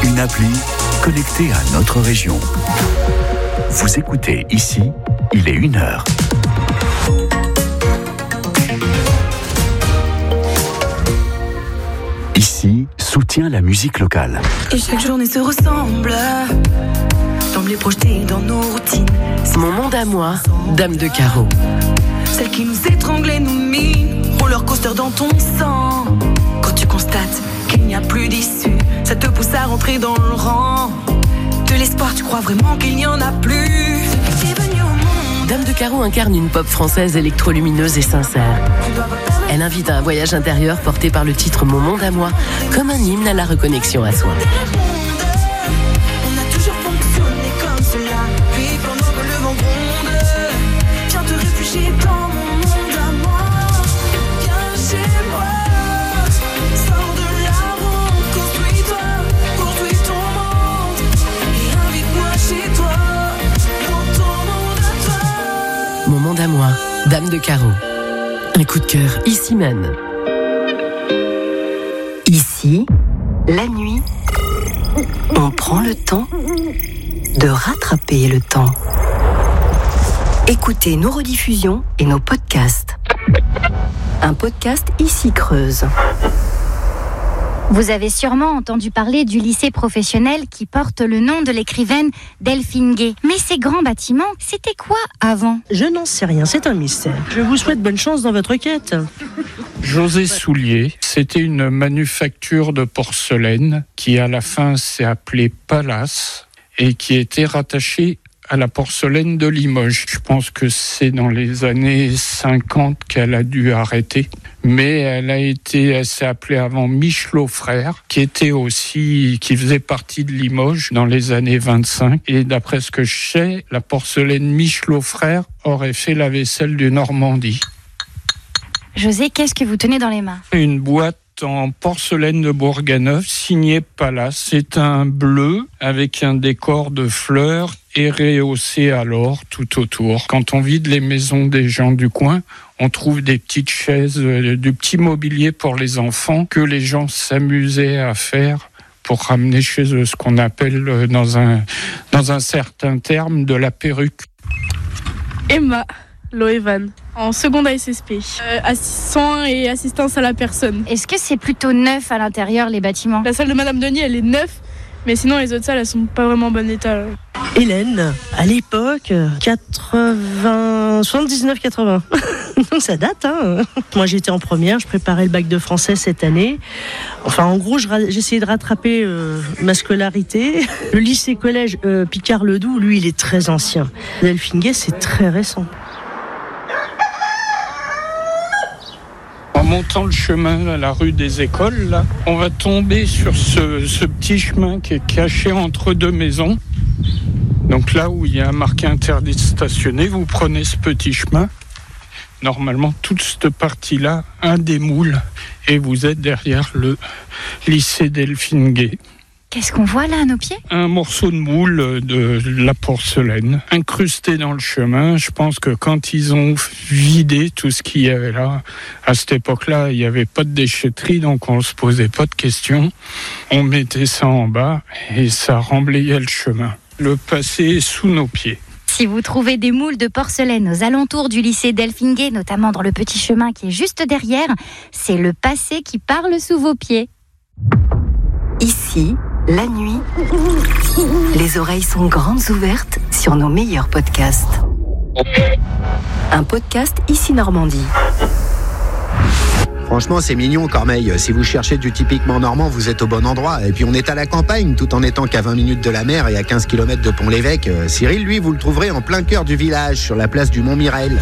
Une appli connectée à notre région. Vous écoutez ici, il est 1h. Ici, soutient la musique locale. Et chaque journée se ressemble, semblait projeté dans nos routines. Mon monde à moi, Dame de Carreau. Celle qui nous étranglait, nous mine, roller coaster dans ton sang. Quand tu constates qu'il n'y a plus d'issue, ça te pousse à rentrer dans le rang. De l'espoir, tu crois vraiment qu'il n'y en a plus. T'es venu au monde. Dame de Carreau incarne une pop française électrolumineuse et sincère. Elle invite à un voyage intérieur porté par le titre Mon monde à moi, comme un hymne à la reconnexion à soi. On a toujours fonctionné comme cela. Puis pendant que le vent gronde, viens te réfugier dans mon monde à moi. Viens chez moi, sors de la route, construis ton monde et invite-moi chez toi, dans ton monde à toi. Mon monde à moi, Dame de Carreau. Un coup de cœur, ici même. Ici, la nuit, on prend le temps de rattraper le temps. Écoutez nos rediffusions et nos podcasts. Un podcast Ici Creuse. Vous avez sûrement entendu parler du lycée professionnel qui porte le nom de l'écrivaine Delphine Gay. Mais ces grands bâtiments, c'était quoi avant ? Je n'en sais rien, c'est un mystère. Je vous souhaite bonne chance dans votre quête. José Soulier, c'était une manufacture de porcelaine qui à la fin s'est appelée Palace et qui était rattachée à la porcelaine de Limoges. Je pense que c'est dans les années 50 qu'elle a dû arrêter. Mais elle s'est appelée avant Michelot Frères, qui faisait partie de Limoges dans les années 25. Et d'après ce que je sais, la porcelaine Michelot Frères aurait fait la vaisselle du Normandie. José, qu'est-ce que vous tenez dans les mains ? Une boîte en porcelaine de Bourganeuf, signée Palace. C'est un bleu avec un décor de fleurs et rehaussé à l'or tout autour. Quand on vide les maisons des gens du coin, on trouve des petites chaises, du petit mobilier pour les enfants que les gens s'amusaient à faire pour ramener chez eux, ce qu'on appelle dans un certain terme de la perruque. Emma Loevan, en seconde ASSP, assistant et assistance à la personne. Est-ce que c'est plutôt neuf à l'intérieur, les bâtiments ? La salle de Madame Denis, elle est neuve, mais sinon les autres salles, elles sont pas vraiment en bon état. Hélène, à l'époque, 79-80. Ça date, hein. Moi, j'étais en première, je préparais le bac de français cette année. Enfin, en gros, j'essayais de rattraper ma scolarité. Le lycée-collège Picard-Ledoux, lui, il est très ancien. Delphine Gay, c'est très récent. En montant le chemin à la rue des Écoles, là, on va tomber sur ce petit chemin qui est caché entre deux maisons. Donc là où il y a marqué interdit de stationner, vous prenez ce petit chemin. Normalement, toute cette partie-là, un des moules, et vous êtes derrière le lycée Delphine Gay. Qu'est-ce qu'on voit là à nos pieds ? Un morceau de moule de la porcelaine incrusté dans le chemin. Je pense que quand ils ont vidé tout ce qu'il y avait là, à cette époque-là, il n'y avait pas de déchetterie, donc on ne se posait pas de questions. On mettait ça en bas et ça remblayait le chemin. Le passé est sous nos pieds. Si vous trouvez des moules de porcelaine aux alentours du lycée Delphine Gay, notamment dans le petit chemin qui est juste derrière, c'est le passé qui parle sous vos pieds. Ici, la nuit, les oreilles sont grandes ouvertes sur nos meilleurs podcasts. Un podcast Ici Normandie. Franchement, c'est mignon, Cormeille. Si vous cherchez du typiquement normand, vous êtes au bon endroit. Et puis on est à la campagne, tout en étant qu'à 20 minutes de la mer et à 15 km de Pont-l'Évêque. Cyril, lui, vous le trouverez en plein cœur du village, sur la place du Mont-Mirel.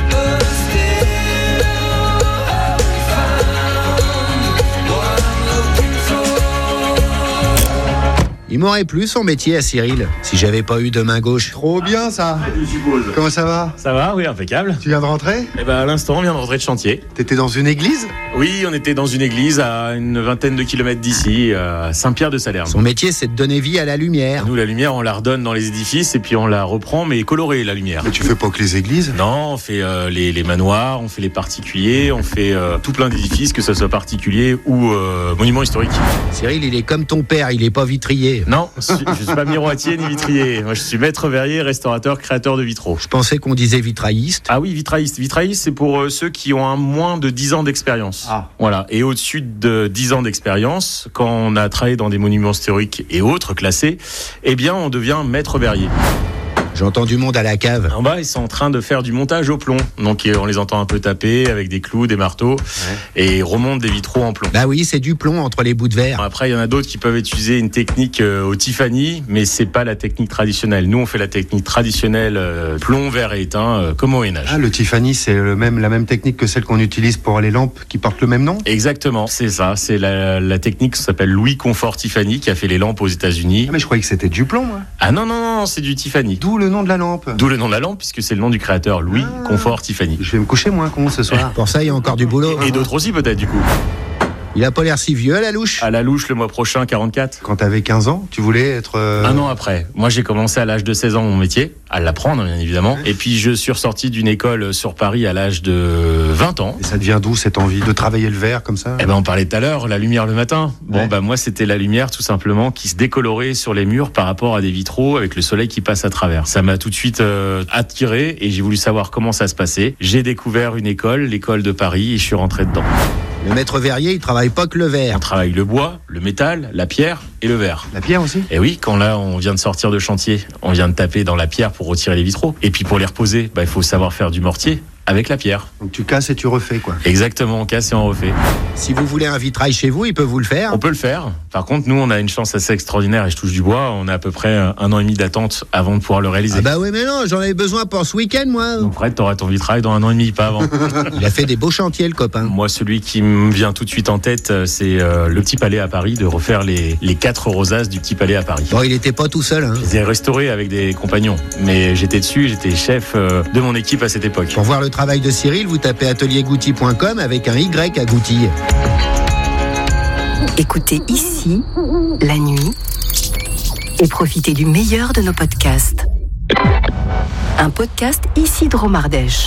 Il m'aurait plu son métier à Cyril, si j'avais pas eu de main gauche. Trop bien ça. Je suppose. Comment ça va? Ça va, oui, impeccable. Tu viens de rentrer? Eh ben à l'instant, on vient de rentrer de chantier. T'étais dans une église? Oui, on était dans une église à une vingtaine de kilomètres d'ici, à Saint-Pierre-de-Salerne. Son métier, c'est de donner vie à la lumière. Nous, la lumière, on la redonne dans les édifices et puis on la reprend, mais colorée, la lumière. Mais tu fais pas que les églises? Non, on fait les manoirs, on fait les particuliers, on fait tout plein d'édifices, que ce soit particulier ou monuments historiques. Cyril, il est comme ton père, il est pas vitrier. vitrier. Non, je suis pas miroitier ni vitrier. Moi, je suis maître verrier, restaurateur, créateur de vitraux. Je pensais qu'on disait vitrailliste. Ah oui, vitrailliste. Vitrailliste, c'est pour ceux qui ont moins de 10 ans d'expérience. Ah. Voilà. Et au-dessus de 10 ans d'expérience, quand on a travaillé dans des monuments historiques et autres classés, eh bien, on devient maître verrier. J'entends du monde à la cave. En bas, ils sont en train de faire du montage au plomb. Donc, on les entend un peu taper avec des clous, des marteaux, et ils remontent des vitraux en plomb. Bah oui, c'est du plomb entre les bouts de verre. Après, il y en a d'autres qui peuvent utiliser une technique au Tiffany, mais c'est pas la technique traditionnelle. Nous, on fait la technique traditionnelle plomb, verre et étain, comme au Moyen-Âge. Ah, le Tiffany, c'est la même technique que celle qu'on utilise pour les lampes qui portent le même nom ? Exactement, c'est ça. C'est la technique qui s'appelle Louis Comfort Tiffany, qui a fait les lampes aux États-Unis. Ah, mais je croyais que c'était du plomb, moi. Ah non, c'est du Tiffany. D'où le nom de la lampe. D'où le nom de la lampe, puisque c'est le nom du créateur, Louis Comfort Tiffany. Je vais me coucher moins con ce soir. Pour ça, il y a encore du boulot. Et d'autres aussi, peut-être, du coup. Il a pas l'air si vieux à la louche. À la louche, le mois prochain, 44. Quand t'avais 15 ans, tu voulais être... Un an après. Moi, j'ai commencé à l'âge de 16 ans mon métier, à l'apprendre, bien évidemment. Et puis, je suis ressorti d'une école sur Paris à l'âge de 20 ans. Et ça devient d'où cette envie de travailler le verre comme ça ? Eh ben, on parlait tout à l'heure, la lumière le matin. Bon, moi, c'était la lumière, tout simplement, qui se décolorait sur les murs par rapport à des vitraux avec le soleil qui passe à travers. Ça m'a tout de suite attiré et j'ai voulu savoir comment ça se passait. J'ai découvert une école, l'école de Paris, et je suis rentré dedans. Le maître verrier, il travaille pas que le verre. On travaille le bois, le métal, la pierre et le verre. La pierre aussi ? Et oui, quand là, on vient de sortir de chantier, on vient de taper dans la pierre pour retirer les vitraux. Et puis pour les reposer, il faut savoir faire du mortier avec la pierre. Donc tu casses et tu refais, quoi. Exactement, on casse et on refait. Si vous voulez un vitrail chez vous, il peut vous le faire. On peut le faire. Par contre, nous, on a une chance assez extraordinaire, et je touche du bois. On a à peu près 1 an et demi d'attente avant de pouvoir le réaliser. Ah bah oui, mais non, j'en avais besoin pour ce week-end, moi. Donc Fred, t'auras ton vitrail dans 1 an et demi, pas avant. Il a fait des beaux chantiers, le copain. Moi, celui qui me vient tout de suite en tête, c'est le Petit Palais à Paris, de refaire les 4 rosaces du Petit Palais à Paris. Bon, il était pas tout seul, hein. Je les ai restaurés avec des compagnons, mais j'étais dessus, j'étais chef de mon équipe à cette époque. Pour voir le travail de Cyril, vous tapez ateliergouty.com avec un Y à Gouty. Écoutez ici, la nuit, et profitez du meilleur de nos podcasts. Un podcast ici de Romardèche.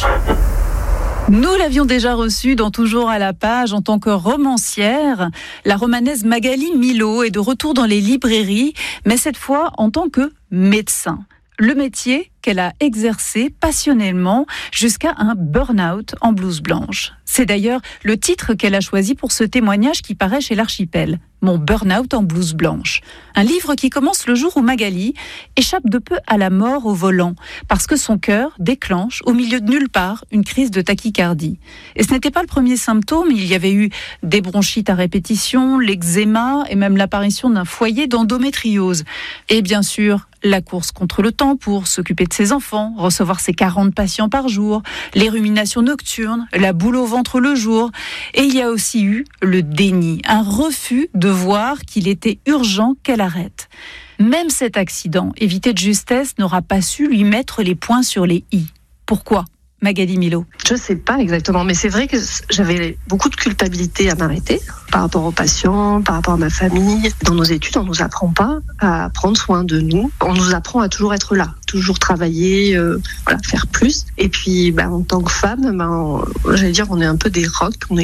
Nous l'avions déjà reçue dans Toujours à la page en tant que romancière. La romanaise Magali Milot est de retour dans les librairies, mais cette fois en tant que médecin. Le métier qu'elle a exercé passionnellement jusqu'à un burn-out en blouse blanche. C'est d'ailleurs le titre qu'elle a choisi pour ce témoignage qui paraît chez l'Archipel. Mon burn-out en blouse blanche. Un livre qui commence le jour où Magali échappe de peu à la mort au volant parce que son cœur déclenche au milieu de nulle part une crise de tachycardie. Et ce n'était pas le premier symptôme, il y avait eu des bronchites à répétition, l'eczéma et même l'apparition d'un foyer d'endométriose. Et bien sûr, la course contre le temps pour s'occuper de ses enfants, recevoir ses 40 patients par jour, les ruminations nocturnes, la boule au ventre le jour. Et il y a aussi eu le déni, un refus de voir qu'il était urgent qu'elle arrête. Même cet accident, évité de justesse, n'aura pas su lui mettre les points sur les i. Pourquoi ? Magali Milot. Je ne sais pas exactement, mais c'est vrai que j'avais beaucoup de culpabilité à m'arrêter par rapport aux patients, par rapport à ma famille. Dans nos études, on ne nous apprend pas à prendre soin de nous. On nous apprend à toujours être là, toujours travailler, faire plus. Et puis, en tant que femme, j'allais dire, on est un peu des rocs, on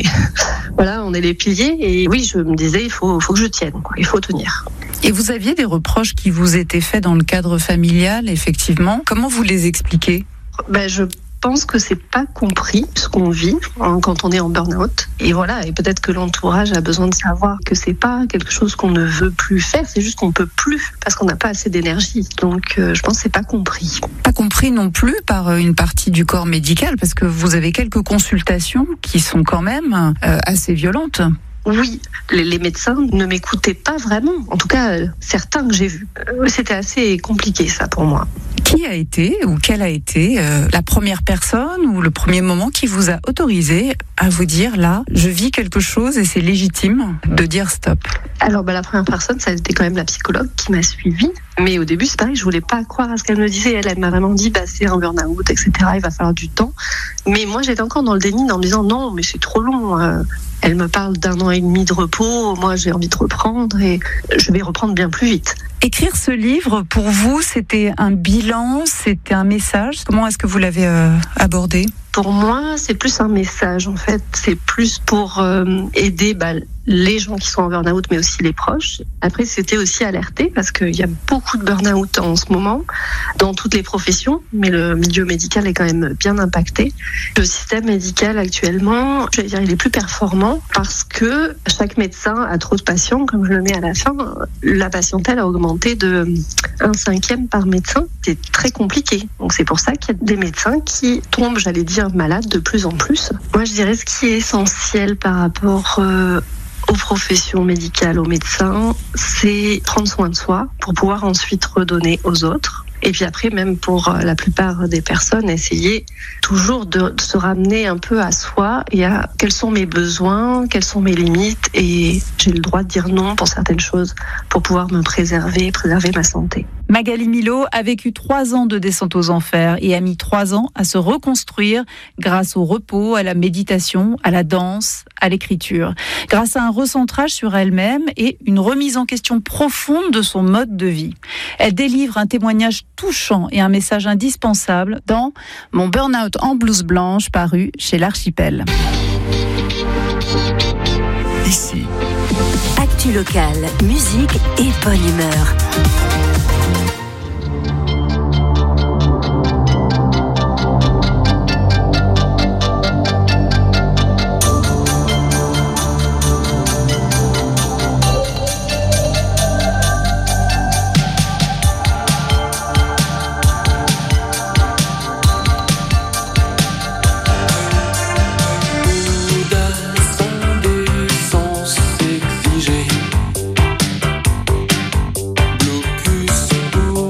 est les piliers. Et oui, je me disais, il faut que je tienne, il faut tenir. Et vous aviez des reproches qui vous étaient faits dans le cadre familial, effectivement. Comment vous les expliquez ? Je pense que c'est pas compris ce qu'on vit quand on est en burn-out. Et voilà, et peut-être que l'entourage a besoin de savoir que c'est pas quelque chose qu'on ne veut plus faire, c'est juste qu'on peut plus parce qu'on n'a pas assez d'énergie. Donc je pense que c'est pas compris. Pas compris non plus par une partie du corps médical parce que vous avez quelques consultations qui sont quand même assez violentes. Oui, les médecins ne m'écoutaient pas vraiment. En tout cas, certains que j'ai vus. C'était assez compliqué, ça, pour moi. Qui a été ou quelle a été la première personne ou le premier moment qui vous a autorisé à vous dire, là, je vis quelque chose et c'est légitime de dire stop ? Alors, la première personne, ça a été quand même la psychologue qui m'a suivie. Mais au début, c'est pareil, je voulais pas croire à ce qu'elle me disait. Elle m'a vraiment dit, c'est un burn-out, etc. Il va falloir du temps. Mais moi, j'étais encore dans le déni en me disant, non, mais c'est trop long. Elle me parle d'1 an et demi de repos. Moi, j'ai envie de reprendre et je vais reprendre bien plus vite. Écrire ce livre, pour vous, c'était un bilan, c'était un message. Comment est-ce que vous l'avez abordé ? Pour moi, c'est plus un message en fait. C'est plus pour aider les gens qui sont en burn-out, mais aussi les proches. Après, c'était aussi alerter parce qu'il y a beaucoup de burn-out en ce moment dans toutes les professions, mais le milieu médical est quand même bien impacté. Le système médical actuellement, je vais dire, il est plus performant parce que chaque médecin a trop de patients, comme je le mets à la fin. La patientèle a augmenté de 1/5 par médecin. C'est très compliqué. Donc c'est pour ça qu'il y a des médecins qui tombent, j'allais dire, malades de plus en plus. Moi, je dirais ce qui est essentiel par rapport aux professions médicales, aux médecins, c'est prendre soin de soi pour pouvoir ensuite redonner aux autres. Et puis après, même pour la plupart des personnes, essayer toujours de se ramener un peu à soi et à quels sont mes besoins, quelles sont mes limites, et j'ai le droit de dire non pour certaines choses pour pouvoir me préserver ma santé. Magali Milot a vécu 3 ans de descente aux enfers et a mis 3 ans à se reconstruire grâce au repos, à la méditation, à la danse, à l'écriture. Grâce à un recentrage sur elle-même et une remise en question profonde de son mode de vie. Elle délivre un témoignage touchant et un message indispensable dans Mon burn-out en blouse blanche, paru chez l'Archipel. Ici. Actu locale, musique et bonne humeur. Blocus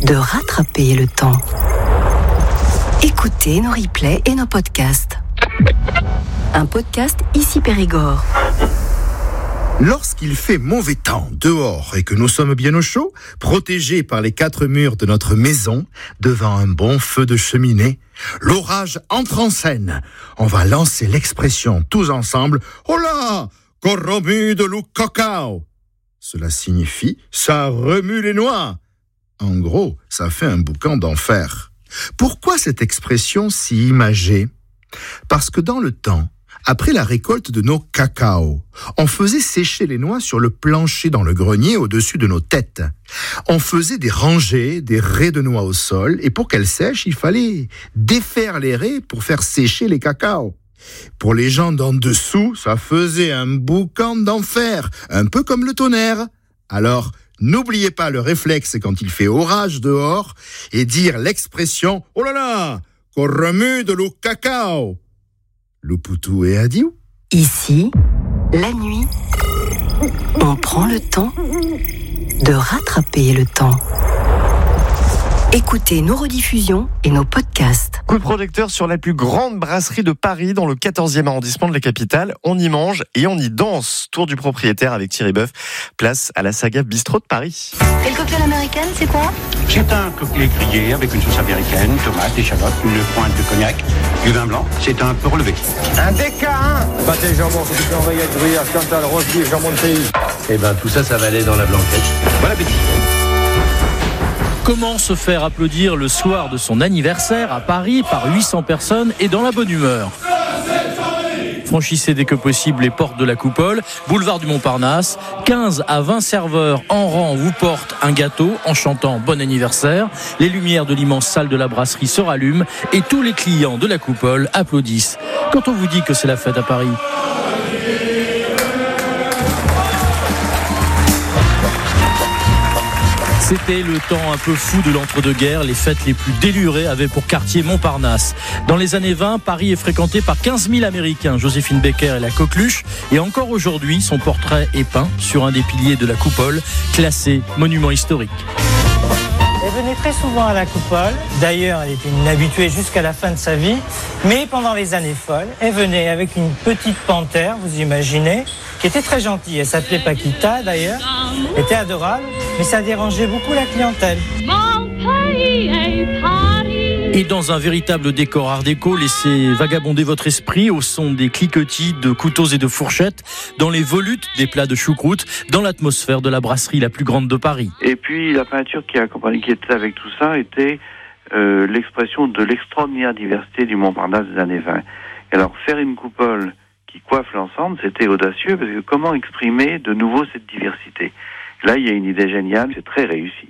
de rattraper le temps. Écoutez nos replays et nos podcasts. Un podcast Ici Périgord. Lorsqu'il fait mauvais temps dehors et que nous sommes bien au chaud, protégés par les 4 murs de notre maison, devant un bon feu de cheminée, l'orage entre en scène. On va lancer l'expression tous ensemble « Oh là, qu'on remue de l'eau cacao !» Cela signifie « ça remue les noix !» En gros, ça fait un boucan d'enfer. Pourquoi cette expression si imagée ? Parce que dans le temps, après la récolte de nos cacao, on faisait sécher les noix sur le plancher dans le grenier au-dessus de nos têtes. On faisait des rangées, des raies de noix au sol, et pour qu'elles sèchent, il fallait défaire les raies pour faire sécher les cacao. Pour les gens d'en dessous, ça faisait un boucan d'enfer, un peu comme le tonnerre. Alors, n'oubliez pas le réflexe quand il fait orage dehors et dire l'expression « Oh là là, qu'on remue de l'eau cacao !» Loupoutou et Adiou. Ici, la nuit, on prend le temps de rattraper le temps. Écoutez nos rediffusions et nos podcasts. Coup de projecteur sur la plus grande brasserie de Paris, dans le 14e arrondissement de la capitale. On y mange et on y danse. Tour du propriétaire avec Thierry Boeuf. Place à la saga Bistrot de Paris. Et le cocktail américain, c'est quoi ? C'est un cocktail grillé avec une sauce américaine, tomates, échalotes, une pointe de cognac, du vin blanc. C'est un peu relevé. Un DK1 pâté jambon, c'est une oreillette, gruyère, cantal, rose beef, jambon de pays. Eh ben tout ça va aller dans la blanquette. Bon appétit. Comment se faire applaudir le soir de son anniversaire à Paris par 800 personnes et dans la bonne humeur ? Franchissez dès que possible les portes de la Coupole, boulevard du Montparnasse. 15 à 20 serveurs en rang vous portent un gâteau en chantant bon anniversaire. Les lumières de l'immense salle de la brasserie se rallument et tous les clients de la Coupole applaudissent. Quand on vous dit que c'est la fête à Paris. C'était le temps un peu fou de l'entre-deux-guerres. Les fêtes les plus délurées avaient pour quartier Montparnasse. Dans les années 20, Paris est fréquenté par 15 000 Américains. Joséphine Baker est la coqueluche. Et encore aujourd'hui, son portrait est peint sur un des piliers de la Coupole, classé monument historique. Elle venait très souvent à la Coupole. D'ailleurs, elle était une habituée jusqu'à la fin de sa vie. Mais pendant les années folles, elle venait avec une petite panthère, vous imaginez, qui était très gentille. Elle s'appelait Paquita, d'ailleurs. Elle était adorable, mais ça dérangeait beaucoup la clientèle. Et dans un véritable décor art déco, laissez vagabonder votre esprit au son des cliquetis de couteaux et de fourchettes, dans les volutes des plats de choucroute, dans l'atmosphère de la brasserie la plus grande de Paris. Et puis la peinture qui était avec tout ça était l'expression de l'extraordinaire diversité du Montparnasse des années 20. Et alors faire une coupole qui coiffe l'ensemble, c'était audacieux, parce que comment exprimer de nouveau cette diversité ? Là, il y a une idée géniale, c'est très réussi.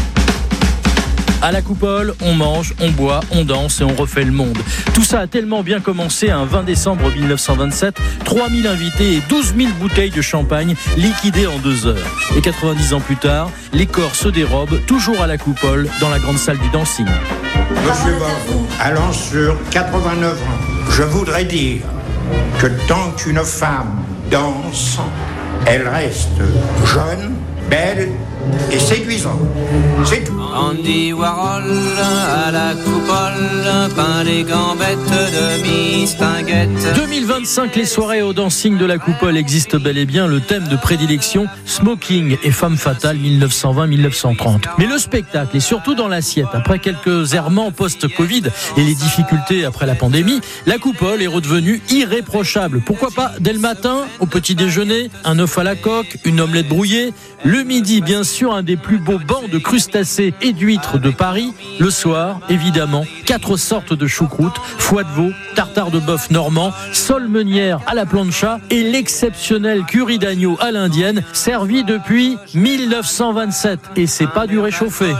À la Coupole, on mange, on boit, on danse et on refait le monde. Tout ça a tellement bien commencé un 20 décembre 1927, 3000 invités et 12 000 bouteilles de champagne liquidées en 2 heures. Et 90 ans plus tard, les corps se dérobent, toujours à la Coupole, dans la grande salle du dancing. Monsieur Boeuf, allant sur 89 ans, je voudrais dire que tant qu'une femme danse, elle reste jeune, belle et séduisante. C'est tout. Andy Warhol à la Coupole, peint les gambettes de Mistinguette. 2025, les soirées au dancing de la Coupole existent bel et bien. Le thème de prédilection, smoking et femme fatale 1920-1930. Mais le spectacle est surtout dans l'assiette. Après quelques errements post-Covid et les difficultés après la pandémie, la Coupole est redevenue irréprochable. Pourquoi pas dès le matin, au petit déjeuner, un œuf à la coque, une omelette brouillée. Le midi, bien sûr, un des plus beaux bancs de crustacés et d'huîtres de Paris. Le soir, évidemment, 4 sortes de choucroute, foie de veau, tartare de bœuf normand, sole meunière à la plancha et l'exceptionnel curry d'agneau à l'indienne, servi depuis 1927. Et c'est pas du réchauffé.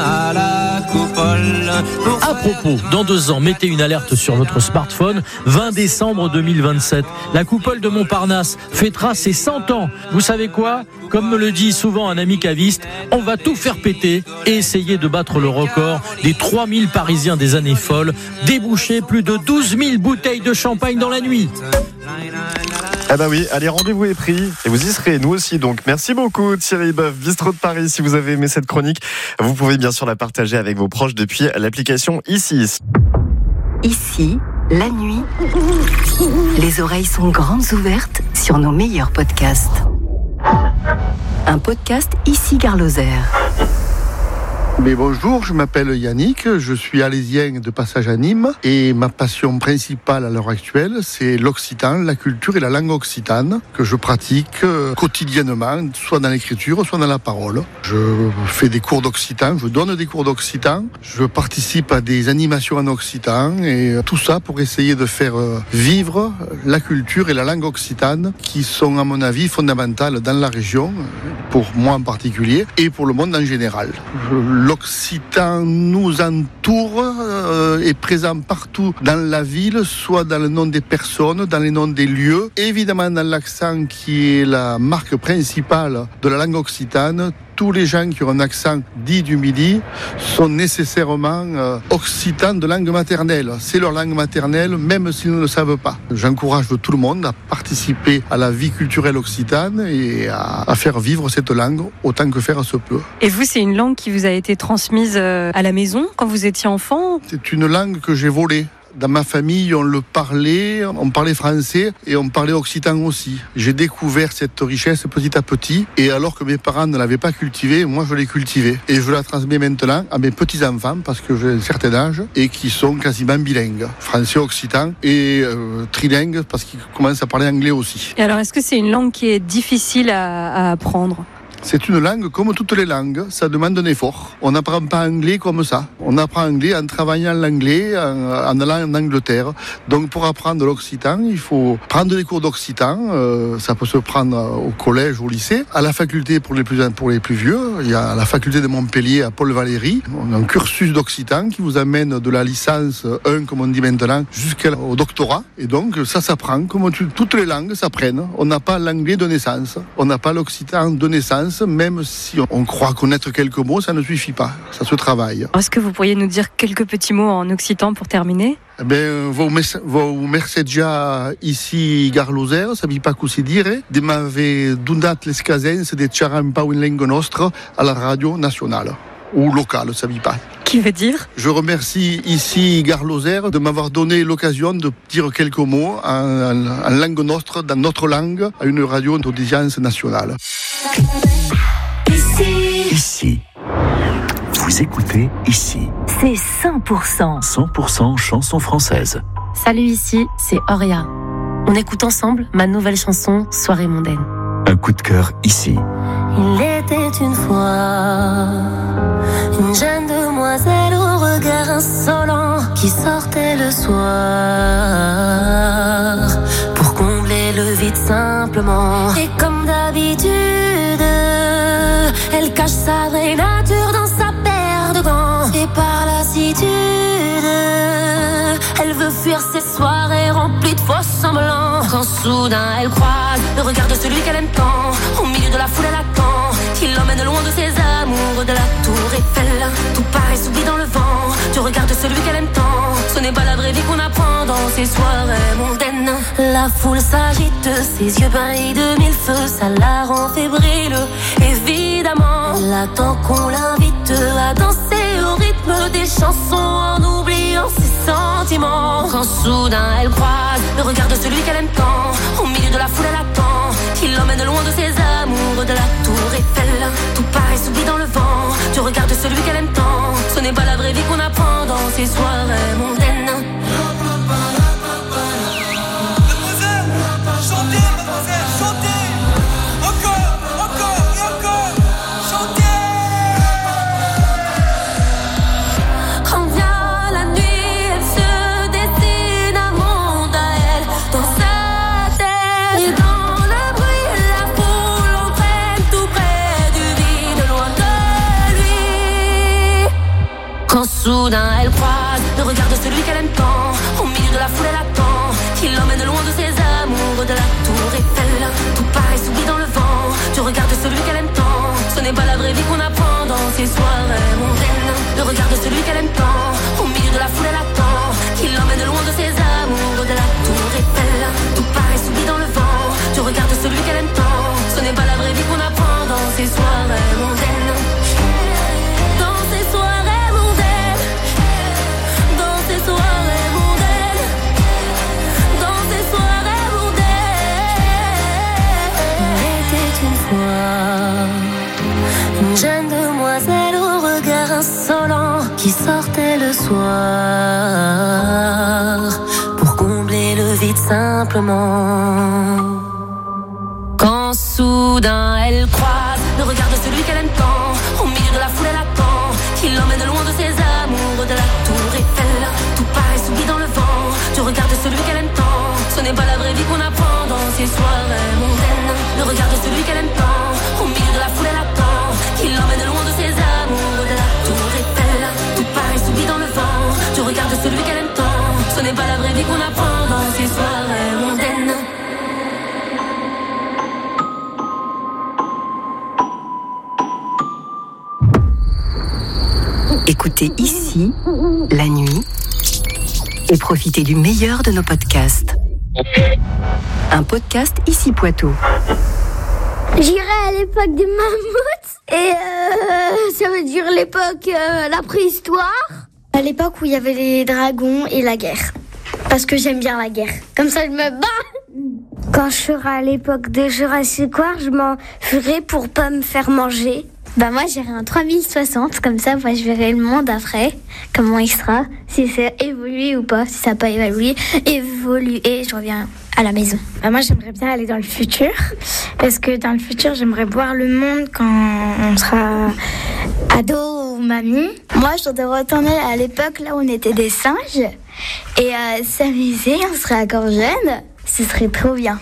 À propos, dans 2 ans, mettez une alerte sur votre smartphone. 20 décembre 2027, la Coupole de Montparnasse fêtera ses 100 ans. Vous savez quoi ? Comme me le dit souvent un ami caviste, on va tout faire péter et essayer de battre le record des 3000 Parisiens des années folles, déboucher plus de 12 000 bouteilles de champagne dans la nuit. Ah bah oui, allez, rendez-vous est pris et vous y serez, nous aussi donc. Merci beaucoup Thierry Boeuf, Bistrot de Paris. Si vous avez aimé cette chronique, vous pouvez bien sûr la partager avec vos proches depuis l'application Ici. Ici, la nuit, les oreilles sont grandes ouvertes sur nos meilleurs podcasts. Un podcast Ici Gare Lozère. Mais bonjour, je m'appelle Yannick, je suis alésien de passage à Nîmes et ma passion principale à l'heure actuelle, c'est l'occitan, la culture et la langue occitane que je pratique quotidiennement, soit dans l'écriture, soit dans la parole. Je fais des cours d'occitan, je donne des cours d'occitan, je participe à des animations en occitan et tout ça pour essayer de faire vivre la culture et la langue occitane qui sont à mon avis fondamentales dans la région, pour moi en particulier et pour le monde en général. L'occitan nous entoure, est présent partout dans la ville, soit dans le nom des personnes, dans les noms des lieux, évidemment dans l'accent qui est la marque principale de la langue occitane. Tous les gens qui ont un accent dit du Midi sont nécessairement occitans de langue maternelle. C'est leur langue maternelle, même s'ils ne le savent pas. J'encourage tout le monde à participer à la vie culturelle occitane et à faire vivre cette langue autant que faire se peut. Et vous, c'est une langue qui vous a été transmise à la maison quand vous étiez enfant ? C'est une langue que j'ai volée. Dans ma famille, on parlait français et on parlait occitan aussi. J'ai découvert cette richesse petit à petit et alors que mes parents ne l'avaient pas cultivée, moi je l'ai cultivée. Et je la transmets maintenant à mes petits-enfants parce que j'ai un certain âge et qui sont quasiment bilingues. Français-occitan et trilingues parce qu'ils commencent à parler anglais aussi. Et alors, est-ce que c'est une langue qui est difficile à apprendre ? C'est une langue comme toutes les langues, ça demande un effort. On n'apprend pas anglais comme ça. On apprend anglais en travaillant l'anglais, en allant en Angleterre. Donc pour apprendre l'occitan, il faut prendre des cours d'occitan. Ça peut se prendre au collège, au lycée. À la faculté pour les plus vieux, il y a la faculté de Montpellier à Paul Valéry. On a un cursus d'occitan qui vous amène de la licence 1, comme on dit maintenant, jusqu'au doctorat. Et donc ça s'apprend, comme toutes les langues s'apprennent. On n'a pas l'anglais de naissance. On n'a pas l'occitan de naissance. Même si on croit connaître quelques mots, ça ne suffit pas, ça se travaille. Est-ce que vous pourriez nous dire quelques petits mots en occitan pour terminer ? Vou merced ja ici Gare Lozère, sabi pas così dire, de m'ave donat les casens de xerrar un peu une langue nostra à la radio nationale, ou locale, sabi pas. Qui veut dire ? Je remercie ici Gare Lozère de m'avoir donné l'occasion de dire quelques mots en langue nostre, dans notre langue, à une radio d'audience nationale. Ici. Vous écoutez Ici. C'est 100%. 100% chansons françaises. Salut, ici, c'est Auria. On écoute ensemble ma nouvelle chanson Soirée mondaine. Un coup de cœur ici. Il était une fois une jeune demoiselle au regard insolent qui sortait le soir pour combler le vide simplement. Et comme d'habitude, elle cache sa vraie nature dans sa paire de gants. Et par lassitude, elle veut fuir ses soirées remplies de faux semblants. Quand soudain elle croise le regard de celui qu'elle aime tant, au milieu de la foule elle attend qu'il l'emmène loin de ses amours, de la tour Eiffel. Tout paraît s'oublie dans le vent du regard de celui qu'elle aime tant. Ce n'est pas la vraie vie qu'on apprend dans ces soirées mondaines. La foule s'agite, ses yeux brillent de mille feux, ça la rend fébrile. Évidemment, elle attend qu'on l'invite à danser au rythme des chansons en oubliant ses sentiments. Quand soudain elle croise le regard de celui qu'elle aime tant, au milieu de la foule elle attend qu'il l'emmène loin de ses amours, de la tour Eiffel. Tout paraît s'oublie dans le vent du regard de celui qu'elle aime tant. Ce n'est pas la vraie vie qu'on apprend dans ces soirées mondaines. Chantez, mademoiselle, chantez. Encore et encore. Chantez. Quand vient la nuit, elle se dessine un monde à elle dans sa tête. Et dans le bruit, la foule entraîne tout près du vide, loin de lui. Quand soudain elle croise le regard de celui qu'elle aime tant, au milieu de la foule elle attend qu'il l'emmène loin de ses amours, de la tour Eiffel. Tout paraît s'oublie dans le vent du regard de celui qu'elle aime tant. Ce n'est pas la vraie vie qu'on apprend dans ces soirées mondaines. Le regard de celui qu'elle aime tant, au milieu de la foule elle attend qu'il l'emmène loin de ses amours, de la tour Eiffel. Tout paraît s'oublie dans le vent sortait le soir pour combler le vide simplement. Quand soudain elle croise le regard de celui qu'elle aime tant, au milieu de la foule elle attend qu'il l'emmène loin de ses amours, de la tour Eiffel. Tout paraît soumis dans le vent du regard de celui qu'elle aime tant. Ce n'est pas la vraie vie qu'on apprend dans ces soirées mondaines. Le regard de celui qu'elle aime tant, au milieu de la foule elle attend qu'il l'emmène loin de ses amours, de la tour Eiffel. Tout paraît soumis dans le vent du regard de celui qu'elle aime tant. Ce n'est pas la vraie vie qu'on apprend dans ces soirées mondaines. Écoutez ici, la nuit, et profitez du meilleur de nos podcasts. Un podcast Ici Poitou. J'irai à l'époque des mammouths et ça veut dire l'époque, la préhistoire. À l'époque où il y avait les dragons et la guerre. Parce que j'aime bien la guerre. Comme ça je me bats. Quand je serai à l'époque de Jurassic World, je m'en ferai pour pas me faire manger. Bah moi j'irai en 3060, comme ça moi je verrai le monde après, comment il sera, si c'est évolué ou pas, si ça n'a pas évolué, je reviens à la maison. Bah moi j'aimerais bien aller dans le futur, parce que dans le futur j'aimerais voir le monde quand on sera ado ou mamie. Moi je voudrais retourner à l'époque là où on était des singes, et s'amuser, on serait encore jeunes, ce serait trop bien.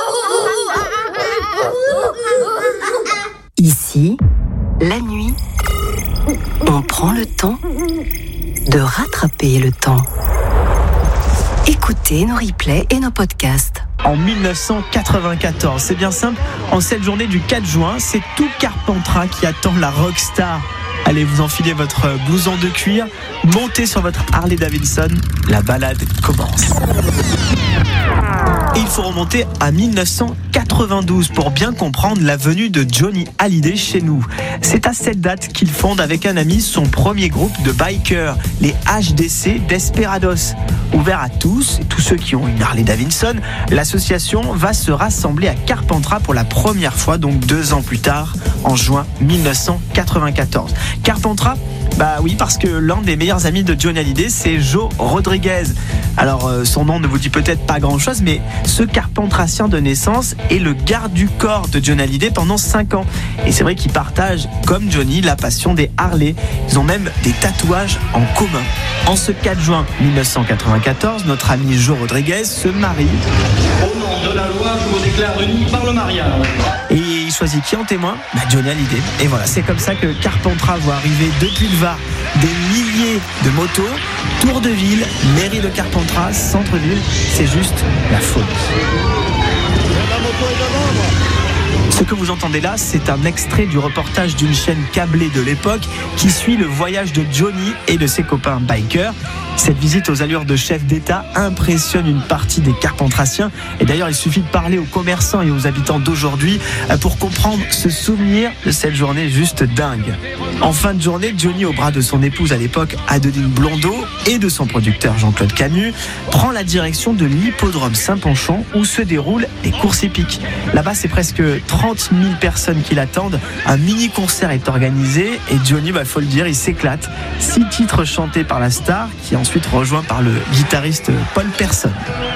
Ici, la nuit, on prend le temps de rattraper le temps. Écoutez nos replays et nos podcasts. En 1994, c'est bien simple, en cette journée du 4 juin, c'est tout Carpentras qui attend la rockstar. Allez vous enfiler votre blouson de cuir, montez sur votre Harley Davidson, la balade commence. Et il faut remonter à 1992 pour bien comprendre la venue de Johnny Hallyday chez nous. C'est à cette date qu'il fonde avec un ami son premier groupe de bikers, les HDC Desperados. Ouvert à tous, et tous ceux qui ont une Harley Davidson, l'association va se rassembler à Carpentras pour la première fois, donc 2 ans plus tard, en juin 1994. Carpentras, bah oui, parce que l'un des meilleurs amis de Johnny Hallyday, c'est Joe Rodriguez. Alors, son nom ne vous dit peut-être pas grand-chose, mais ce Carpentrasien de naissance est le garde du corps de Johnny Hallyday pendant 5 ans. Et c'est vrai qu'ils partagent, comme Johnny, la passion des Harley. Ils ont même des tatouages en commun. En ce 4 juin 1994, notre ami Joe Rodriguez se marie. Au nom de la loi, je vous déclare unis par le mariage. Et il choisit qui en témoin ? Johnny Hallyday. Et voilà, c'est comme ça que Carpentras voit arriver depuis le Var des milliers de motos, tour de ville, mairie de Carpentras, centre-ville, c'est juste la folie. Ce que vous entendez là, c'est un extrait du reportage d'une chaîne câblée de l'époque qui suit le voyage de Johnny et de ses copains bikers. Cette visite aux allures de chef d'État impressionne une partie des Carpentrasiens. Et d'ailleurs, il suffit de parler aux commerçants et aux habitants d'aujourd'hui pour comprendre ce souvenir de cette journée juste dingue. En fin de journée, Johnny, au bras de son épouse à l'époque, Adeline Blondeau, et de son producteur Jean-Claude Camus, prend la direction de l'hippodrome Saint-Ponchon où se déroulent les courses hippiques. Là-bas, c'est presque 30 000 personnes qui l'attendent. Un mini-concert est organisé et Johnny, faut le dire, il s'éclate. 6 titres chantés par la star qui ensuite rejoint par le guitariste Paul Persson.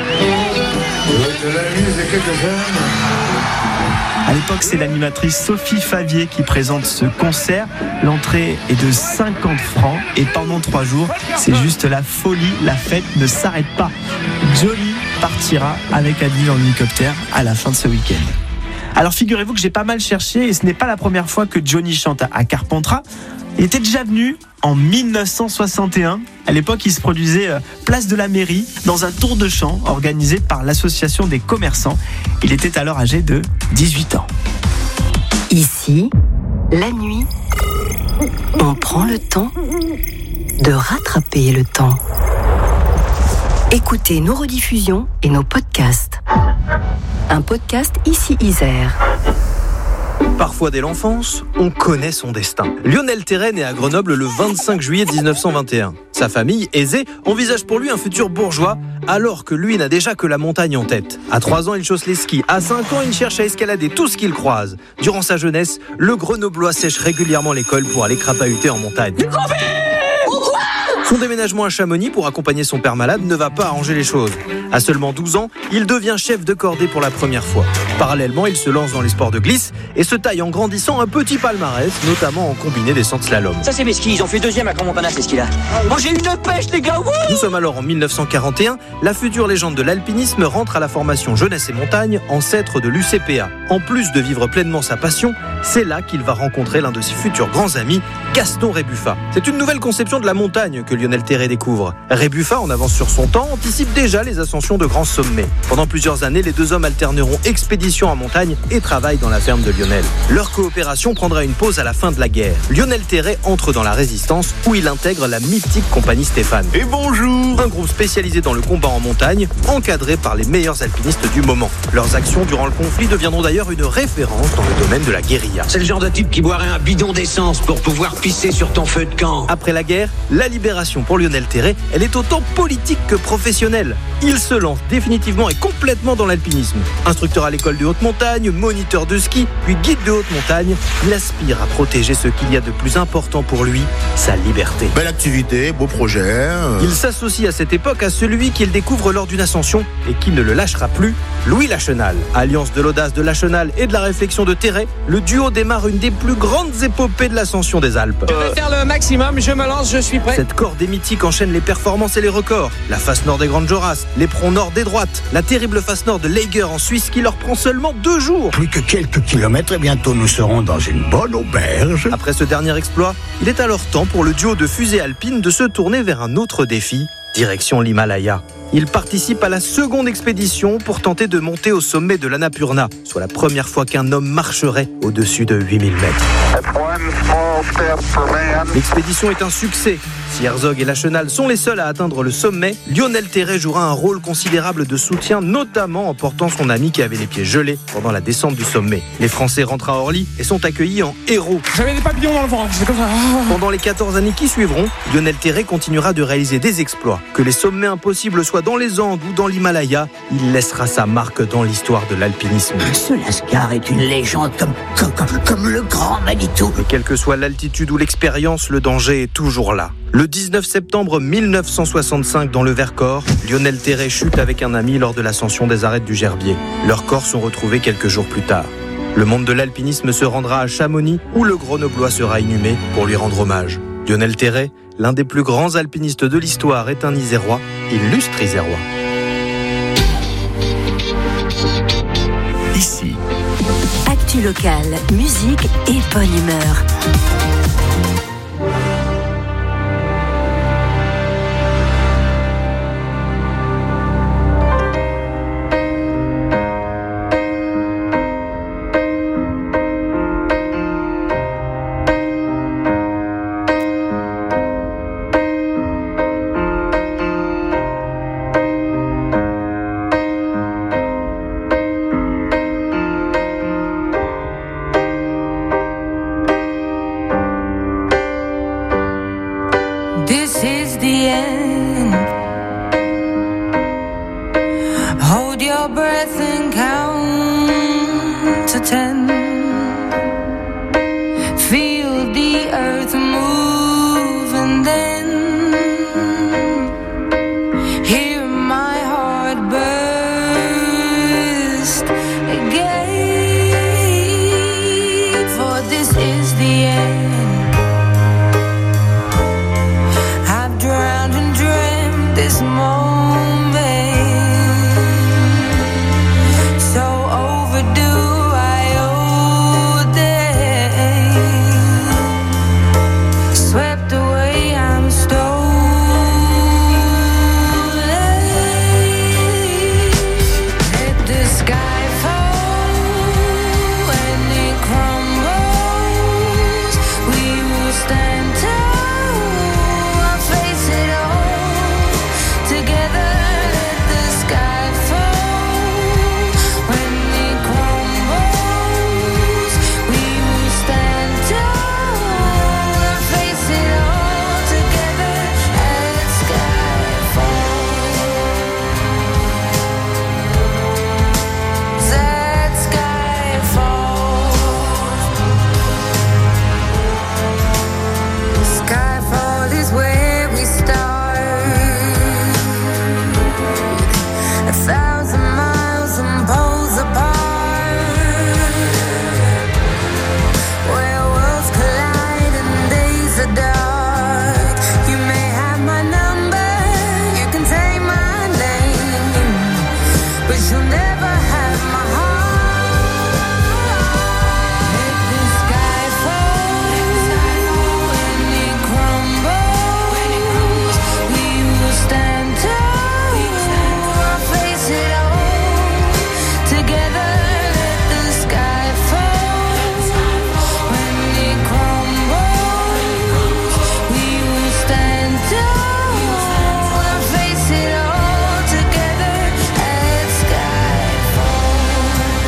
À l'époque, c'est l'animatrice Sophie Favier qui présente ce concert. L'entrée est de 50 francs et pendant 3 jours, c'est juste la folie. La fête ne s'arrête pas. Johnny partira avec Adil en hélicoptère à la fin de ce week-end. Alors figurez-vous que j'ai pas mal cherché et ce n'est pas la première fois que Johnny chante à Carpentras. Il était déjà venu en 1961. À l'époque, il se produisait place de la mairie dans un tour de chant organisé par l'association des commerçants. Il était alors âgé de 18 ans. Ici, la nuit, on prend le temps de rattraper le temps. Écoutez nos rediffusions et nos podcasts. Un podcast Ici Isère. Parfois dès l'enfance, on connaît son destin. Lionel Terray est à Grenoble le 25 juillet 1921. Sa famille, aisée, envisage pour lui un futur bourgeois, alors que lui n'a déjà que la montagne en tête. À 3 ans, il chausse les skis. À 5 ans, il cherche à escalader tout ce qu'il croise. Durant sa jeunesse, le Grenoblois sèche régulièrement l'école pour aller crapahuter en montagne. Pourquoi ? Son déménagement à Chamonix pour accompagner son père malade ne va pas arranger les choses. À seulement 12 ans, il devient chef de cordée pour la première fois. Parallèlement, il se lance dans les sports de glisse et se taille en grandissant un petit palmarès, notamment en combiné descente slalom. Ça c'est mes skis, ils ont fait 2e à Crans-Montparnasse ces skis-là. Bon, j'ai une pêche les gars, wouh! Nous sommes alors en 1941, la future légende de l'alpinisme rentre à la formation Jeunesse et Montagne, ancêtre de l'UCPA. En plus de vivre pleinement sa passion, c'est là qu'il va rencontrer l'un de ses futurs grands amis, Gaston Rébuffat. C'est une nouvelle conception de la montagne que Lionel Terré découvre. Rébuffat, en avance sur son temps, anticipe déjà les ascensions de grands sommets. Pendant plusieurs années, les deux hommes alterneront expédition en montagne et travail dans la ferme de Lionel. Leur coopération prendra une pause à la fin de la guerre. Lionel Terré entre dans la résistance où il intègre la mythique compagnie Stéphane. Et bonjour! Un groupe spécialisé dans le combat en montagne, encadré par les meilleurs alpinistes du moment. Leurs actions durant le conflit deviendront d'ailleurs une référence dans le domaine de la guérilla. C'est le genre de type qui boirait un bidon d'essence pour pouvoir pisser sur ton feu de camp. Après la guerre, la libération pour Lionel Terré, elle est autant politique que professionnelle. Il se lance définitivement et complètement dans l'alpinisme. Instructeur à l'école de haute montagne, moniteur de ski, puis guide de haute montagne, il aspire à protéger ce qu'il y a de plus important pour lui, sa liberté. Belle activité, beau projet. Il s'associe à cette époque à celui qu'il découvre lors d'une ascension et qui ne le lâchera plus, Louis Lachenal. Alliance de l'audace de Lachenal et de la réflexion de Terré, le duo démarre une des plus grandes épopées de l'ascension des Alpes. Je vais faire le maximum, je me lance, je suis prêt. Cette cordée mythique enchaîne les performances et les records. La face nord des Grandes Jorasses, l'éperon nord des Droites, la terrible face nord de Lager en Suisse qui leur prend seulement 2 jours. Plus que quelques kilomètres et bientôt nous serons dans une bonne auberge. Après ce dernier exploit, il est alors temps pour le duo de fusées alpines de se tourner vers un autre défi, direction l'Himalaya. Il participe à la seconde expédition pour tenter de monter au sommet de l'Annapurna, soit la première fois qu'un homme marcherait au-dessus de 8000 mètres. L'expédition est un succès. Si Herzog et Lachenal sont les seuls à atteindre le sommet, Lionel Terré jouera un rôle considérable de soutien, notamment en portant son ami qui avait les pieds gelés pendant la descente du sommet. Les Français rentrent à Orly et sont accueillis en héros. J'avais des papillons dans le ventre, c'est comme ça. Pendant les 14 années qui suivront, Lionel Terré continuera de réaliser des exploits. Que les sommets impossibles soient dans les Andes ou dans l'Himalaya, il laissera sa marque dans l'histoire de l'alpinisme. Ce Lascar est une légende comme le grand Manitou. Mais quelle que soit l'altitude ou l'expérience, le danger est toujours là. Le 19 septembre 1965, dans le Vercors, Lionel Terré chute avec un ami lors de l'ascension des arêtes du Gerbier. Leurs corps sont retrouvés quelques jours plus tard. Le monde de l'alpinisme se rendra à Chamonix, où le Grenoblois sera inhumé pour lui rendre hommage. Lionel Terré, l'un des plus grands alpinistes de l'histoire, est un Isérois, illustre Isérois. Ici. Actu locale, musique et bonne humeur. This is the end. Hold your breath and count to 10. Feel the earth move and then hear my heart burst again. For this is the end. This moment, so overdue, I owe never had my heart. Let the sky fall when it crumbles. We will stand tall, I'll face it all together. Let the sky fall when it crumbles. We will stand tall, I'll face it all together. Let sky fall,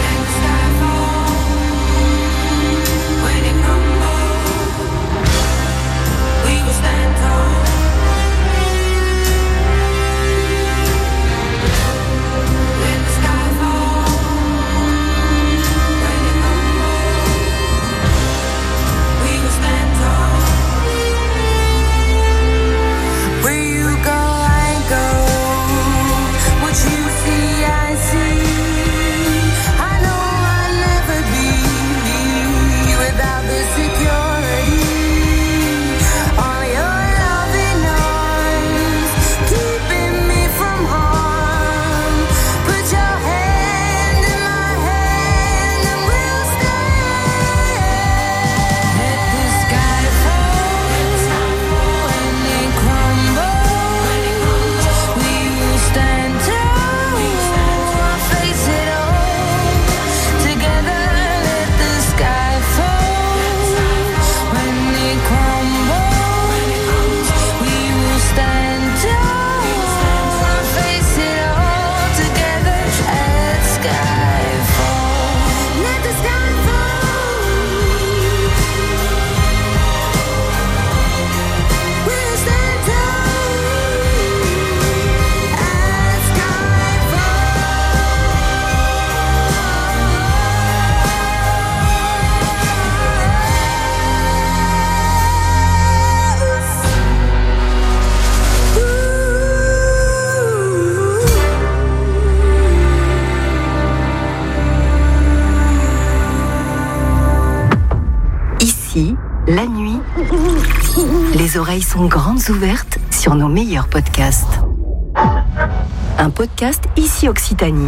when it crumbles. We will stand tall. Let the sky fall, when it crumbles. We will stand tall. Where you go, I go. What you see, I see. I know I'll never be without the security. All your loving arms keeping me from harm. Put your hand in my hand and we'll stand. Let the sky fall when it crumbles. We will stand tall, I'll face it all together. Let the sky fall when it crumbles. We will stand tall, I'll face it all together. Let sky fall, let the sky fall. We'll stand tall, let sky Ici, la nuit, les oreilles sont grandes ouvertes sur nos meilleurs podcasts. Un podcast Ici Occitanie.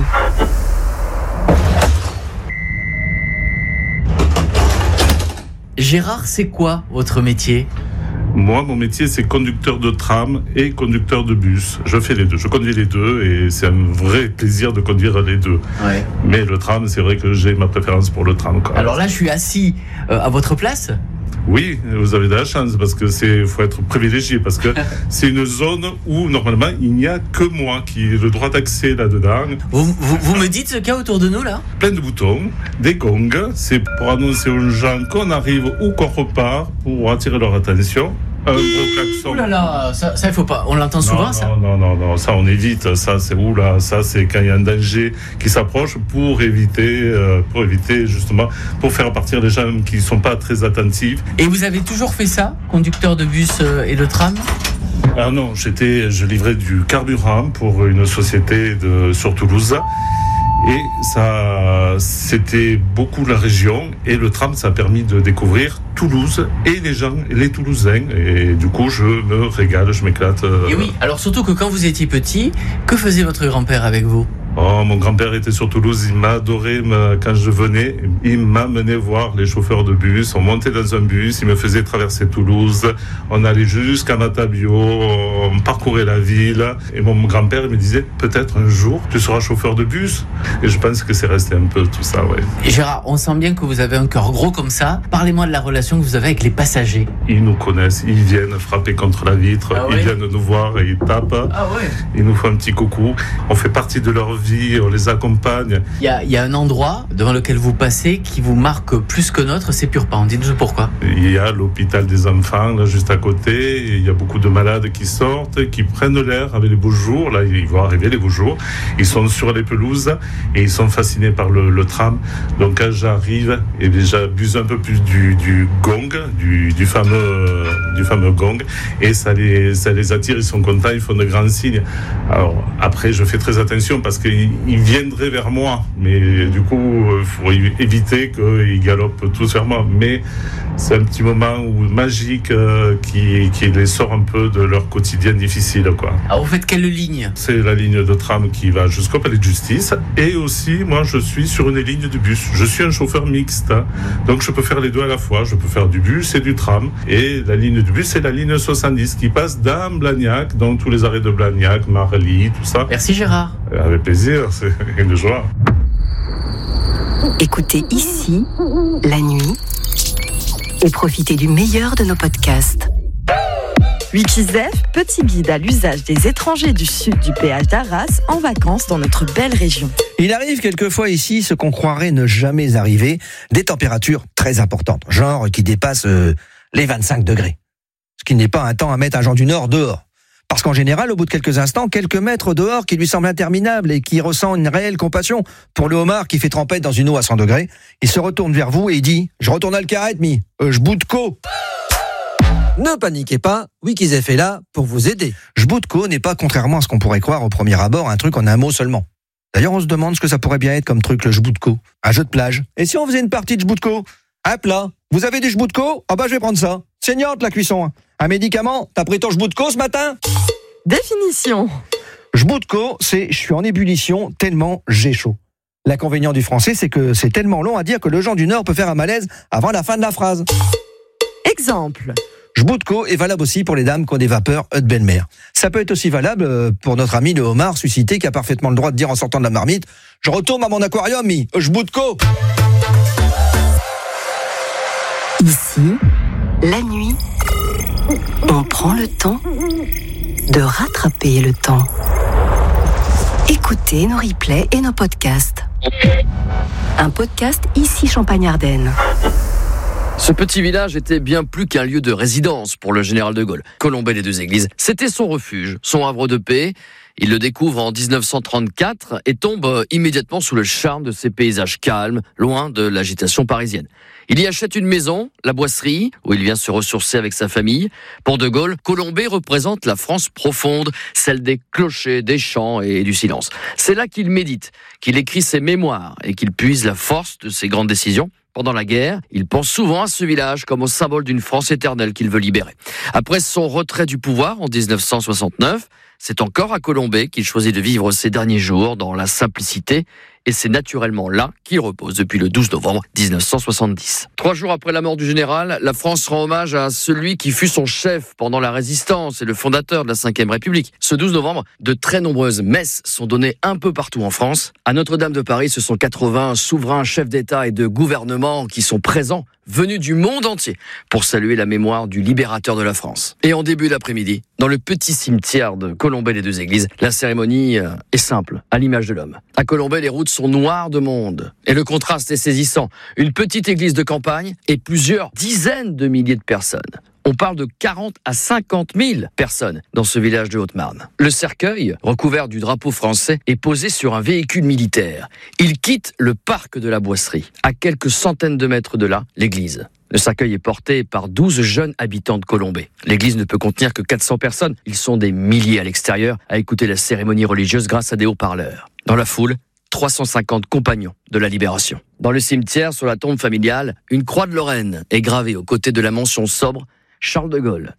Gérard, c'est quoi votre métier ? Moi, mon métier, c'est conducteur de tram et conducteur de bus. Je fais les deux. Je conduis les deux et c'est un vrai plaisir de conduire les deux. Ouais. Mais le tram, c'est vrai que j'ai ma préférence pour le tram. Quoi. Alors là, je suis assis à votre place ? Oui, vous avez de la chance parce que faut être privilégié parce que c'est une zone où normalement il n'y a que moi qui ai le droit d'accès là-dedans. Vous me dites ce qu'il y a autour de nous là ? Plein de boutons, des gongs, c'est pour annoncer aux gens qu'on arrive ou qu'on repart pour attirer leur attention. Un gros klaxon. Ouh là là, ça il faut pas. On l'entend souvent ça ? Non, ça on évite. Ça c'est oula, ça c'est quand il y a un danger qui s'approche pour éviter justement pour faire partir les gens qui sont pas très attentifs. Et vous avez toujours fait ça, conducteur de bus et de tram ? Ah non, je livrais du carburant pour une société sur Toulouse. Et ça, c'était beaucoup la région. Et le tram, ça a permis de découvrir Toulouse et les gens, les Toulousains. Et du coup, je me régale, je m'éclate. Et oui, alors surtout que quand vous étiez petit, que faisait votre grand-père avec vous ? Oh, mon grand-père était sur Toulouse, il m'a adoré quand je venais. Il m'amenait voir les chauffeurs de bus. On montait dans un bus, il me faisait traverser Toulouse. On allait jusqu'à Matabio, on parcourait la ville. Et mon grand-père me disait, peut-être un jour, tu seras chauffeur de bus. Et je pense que c'est resté un peu tout ça, ouais. Et Gérard, on sent bien que vous avez un cœur gros comme ça. Parlez-moi de la relation que vous avez avec les passagers. Ils nous connaissent, ils viennent frapper contre la vitre, Ah ouais. ils viennent nous voir et ils tapent. Ah ouais. Ils nous font un petit coucou. On fait partie de leur vie, on les accompagne. Il y a un endroit devant lequel vous passez qui vous marque plus que notre, c'est Purpan. Dites-nous pourquoi. Il y a l'hôpital des enfants, là, juste à côté. Et il y a beaucoup de malades qui sortent, qui prennent l'air avec les beaux jours. Là, ils vont arriver, les beaux jours. Ils sont sur les pelouses et ils sont fascinés par le tram. Donc, quand j'arrive, et j'abuse un peu plus du gong, du fameux gong. Et ça les attire, ils sont contents, ils font de grands signes. Alors, après, je fais très attention parce qu'il ils viendraient vers moi. Mais du coup, il faut éviter qu'ils galopent tous vers moi. Mais c'est un petit moment magique qui les sort un peu de leur quotidien difficile, quoi. Alors vous faites quelle ligne ? C'est la ligne de tram qui va jusqu'au Palais de Justice. Et aussi, moi, je suis sur une ligne de bus. Je suis un chauffeur mixte. Donc, je peux faire les deux à la fois. Je peux faire du bus et du tram. Et la ligne du bus, c'est la ligne 70 qui passe dans Blagnac, donc tous les arrêts de Blagnac, Marly, tout ça. Merci Gérard. Avec plaisir, c'est une joie. Écoutez ici, la nuit, et profitez du meilleur de nos podcasts. Wikizef, petit guide à l'usage des étrangers du sud du péage d'Arras en vacances dans notre belle région. Il arrive quelquefois ici ce qu'on croirait ne jamais arriver, des températures très importantes, genre qui dépassent les 25 degrés. Ce qui n'est pas un temps à mettre un Jean du Nord dehors. Parce qu'en général, au bout de quelques instants, quelques mètres dehors qui lui semblent interminables et qui ressent une réelle compassion pour le homard qui fait trempette dans une eau à 100 degrés, il se retourne vers vous et il dit « Je retourne à le carré, mi, je boute co ». Ne paniquez pas, Wikizef est là pour vous aider. Jboutko n'est pas, contrairement à ce qu'on pourrait croire au premier abord, un truc en un mot seulement. D'ailleurs, on se demande ce que ça pourrait bien être comme truc, le jboutko. Un jeu de plage. Et si on faisait une partie de jboutko ? Un plat. Vous avez du jboutko ? Ah bah je vais prendre ça. Saignante la cuisson. Un médicament ? T'as pris ton jboutko ce matin ? Définition. Jboutko, c'est je suis en ébullition tellement j'ai chaud. L'inconvénient du français, c'est que c'est tellement long à dire que le Jean du Nord peut faire un malaise avant la fin de la phrase. Exemple. Jboutko est valable aussi pour les dames qui ont des vapeurs de belle-mère. Ça peut être aussi valable pour notre ami le homard suscité qui a parfaitement le droit de dire en sortant de la marmite « Je retourne à mon aquarium, Jboutko !» Ici, la nuit, on prend le temps de rattraper le temps. Écoutez nos replays et nos podcasts. Un podcast ici Champagne-Ardenne. Ce petit village était bien plus qu'un lieu de résidence pour le général de Gaulle. Colombey-les-Deux-Églises, c'était son refuge, son havre de paix. Il le découvre en 1934 et tombe immédiatement sous le charme de ces paysages calmes, loin de l'agitation parisienne. Il y achète une maison, la Boisserie, où il vient se ressourcer avec sa famille. Pour de Gaulle, Colombey représente la France profonde, celle des clochers, des chants et du silence. C'est là qu'il médite, qu'il écrit ses mémoires et qu'il puise la force de ses grandes décisions. Pendant la guerre, il pense souvent à ce village comme au symbole d'une France éternelle qu'il veut libérer. Après son retrait du pouvoir en 1969, c'est encore à Colombey qu'il choisit de vivre ses derniers jours dans la simplicité. Et c'est naturellement là qu'il repose depuis le 12 novembre 1970. 3 jours après la mort du général, la France rend hommage à celui qui fut son chef pendant la Résistance et le fondateur de la Ve République. Ce 12 novembre, de très nombreuses messes sont données un peu partout en France. À Notre-Dame de Paris, ce sont 80 souverains chefs d'État et de gouvernement qui sont présents, venus du monde entier, pour saluer la mémoire du libérateur de la France. Et en début d'après-midi, dans le petit cimetière de Colombey-les-Deux-Églises, la cérémonie est simple, à l'image de l'homme. À Colombey, les routes sont noires de monde. Et le contraste est saisissant. Une petite église de campagne et plusieurs dizaines de milliers de personnes. On parle de 40 à 50 000 personnes dans ce village de Haute-Marne. Le cercueil, recouvert du drapeau français, est posé sur un véhicule militaire. Il quitte le parc de la Boisserie. À quelques centaines de mètres de là, l'église. Le cercueil est porté par 12 jeunes habitants de Colombey. L'église ne peut contenir que 400 personnes. Ils sont des milliers à l'extérieur à écouter la cérémonie religieuse grâce à des haut-parleurs. Dans la foule, 350 compagnons de la Libération. Dans le cimetière, sur la tombe familiale, une croix de Lorraine est gravée aux côtés de la mention sobre Charles de Gaulle,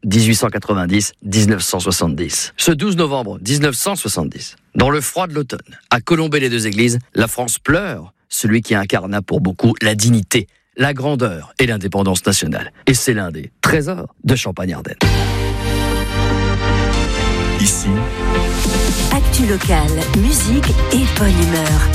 1890-1970. Ce 12 novembre 1970, dans le froid de l'automne, à Colombey-les-Deux-Églises, la France pleure celui qui incarna pour beaucoup la dignité, la grandeur et l'indépendance nationale. Et c'est l'un des trésors de Champagne-Ardenne. Ici, actu locale, musique et bonne humeur.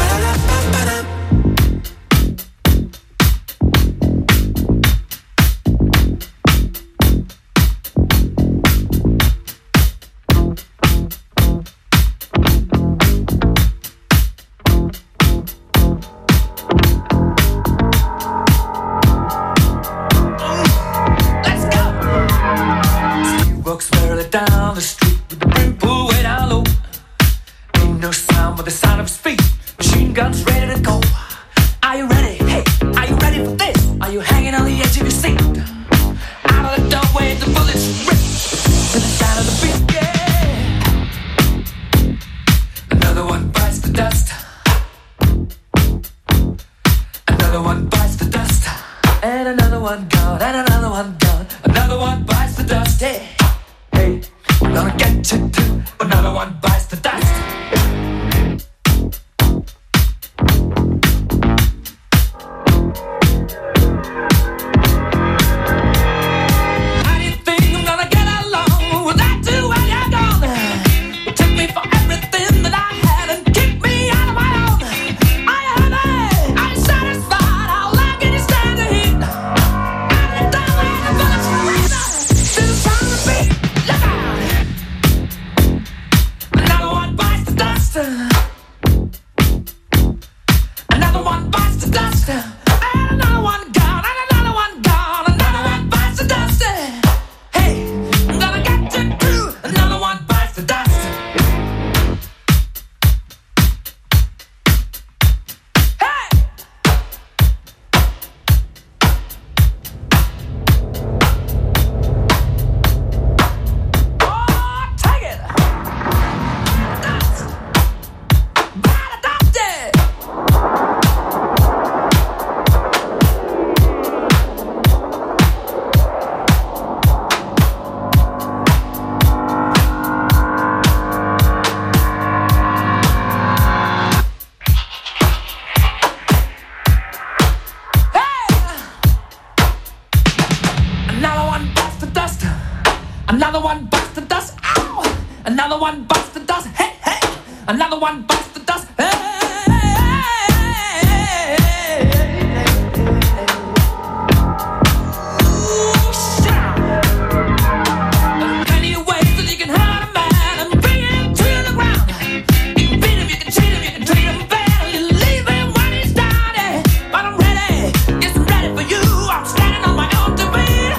Down the street with the brim pulled way down low. Ain't no sound but the sound of his feet. Machine guns another one gone, and another one gone. Another one bites the dust. Hey, hey, I'm gonna get you too. Another one bites the dust. Another one bites the dust. Ow! Another one bites the dust. Hey, hey! Another one bites the dust. Hey, hey, hey, hey. Ooh, shit. There's plenty of ways that you can hurt a man and bring him to the ground. You can beat him, you can cheat him, you can treat him bad, or you leave him when he's down. Yeah. But I'm ready, yes, I'm ready for you. I'm standing on my own two feet.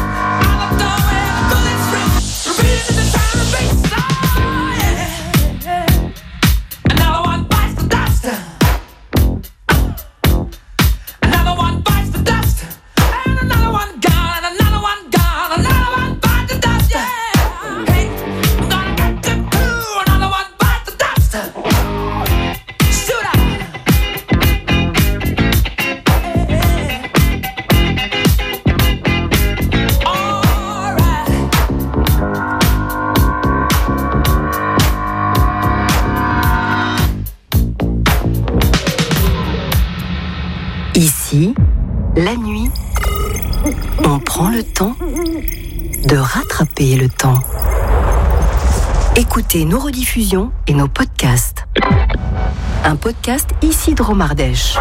Ici, la nuit, on prend le temps de rattraper le temps. Écoutez nos rediffusions et nos podcasts. Un podcast Isidro Mardèche.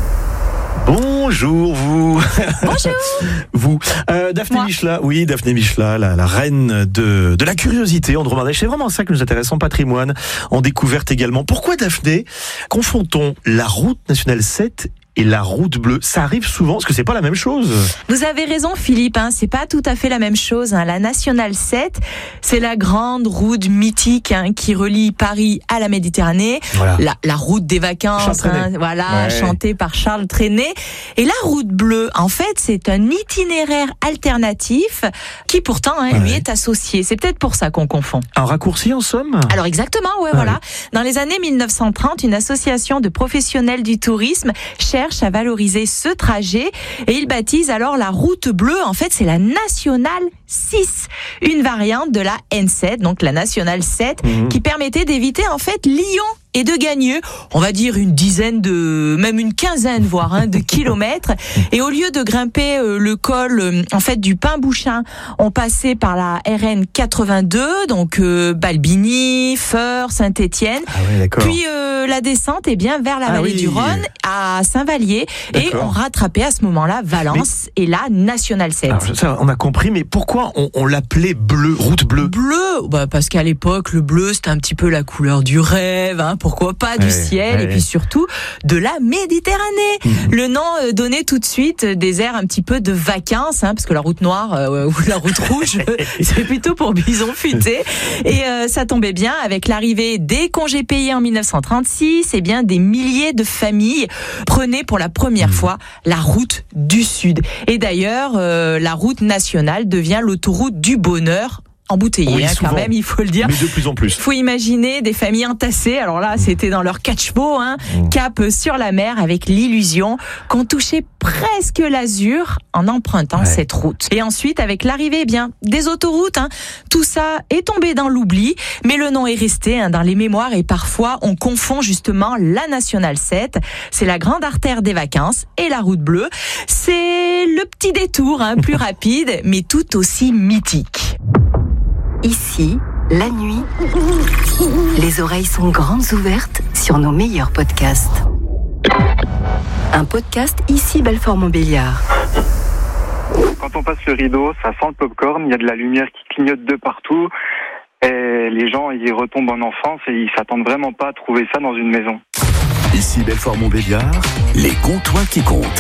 Bonjour vous. Bonjour. Vous. Daphné Michela, oui, Daphné Michela, la reine de la curiosité en Dromardèche. C'est vraiment ça que nous intéresse en patrimoine, en découverte également. Pourquoi Daphné confond-on la route nationale 7 et la route bleue? Ça arrive souvent, parce que c'est pas la même chose. Vous avez raison Philippe, c'est pas tout à fait la même chose. La Nationale 7, c'est la grande route mythique qui relie Paris à la Méditerranée. Voilà. La route des vacances, chantée par Charles Trenet. Et la route bleue, en fait, c'est un itinéraire alternatif qui pourtant, lui, est associé. C'est peut-être pour ça qu'on confond. Un raccourci en somme? Alors exactement, voilà. Dans les années 1930, une association de professionnels du tourisme cherche à valoriser ce trajet et il baptise alors la route bleue. En fait, c'est la Nationale 6, une variante de la N7, donc la Nationale 7, qui permettait d'éviter en fait Lyon et de gagner, on va dire même une quinzaine, voire de kilomètres. Et au lieu de grimper le col en fait du Pin-Bouchain, on passait par la RN 82, donc Balbigny, Feurs, Saint-Étienne. Puis la descente vers la vallée du Rhône à Saint-Vallier. Et on rattrapait à ce moment-là Valence et la Nationale 7. Alors, ça, on a compris, mais pourquoi on l'appelait bleu, route bleue? Bleu, parce qu'à l'époque, le bleu, c'était un petit peu la couleur du rêve, pourquoi pas du ciel, et puis surtout de la Méditerranée. Le nom donnait tout de suite des airs un petit peu de vacances, parce que la route noire ou la route rouge, c'est plutôt pour bison futé. Et ça tombait bien avec l'arrivée des congés payés en 1936, et bien des milliers de familles prenaient pour la première fois la route du Sud. Et d'ailleurs, la route nationale devient l'autoroute du bonheur embouteillés, Oui, quand même, il faut le dire. Mais de plus en plus. Il faut imaginer des familles entassées. Alors là, c'était dans leur catchboat, cap sur la mer, avec l'illusion qu'on touchait presque l'azur en empruntant cette route. Et ensuite, avec l'arrivée des autoroutes, tout ça est tombé dans l'oubli, mais le nom est resté dans les mémoires et parfois on confond justement la Nationale 7. C'est la grande artère des vacances et la route bleue. C'est le petit détour plus rapide, mais tout aussi mythique. Ici, la nuit, les oreilles sont grandes ouvertes sur nos meilleurs podcasts. Un podcast ici Belfort-Montbéliard. Quand on passe le rideau, ça sent le popcorn, il y a de la lumière qui clignote de partout et les gens y retombent en enfance et ils s'attendent vraiment pas à trouver ça dans une maison. Ici Belfort-Montbéliard, les comptoirs qui comptent.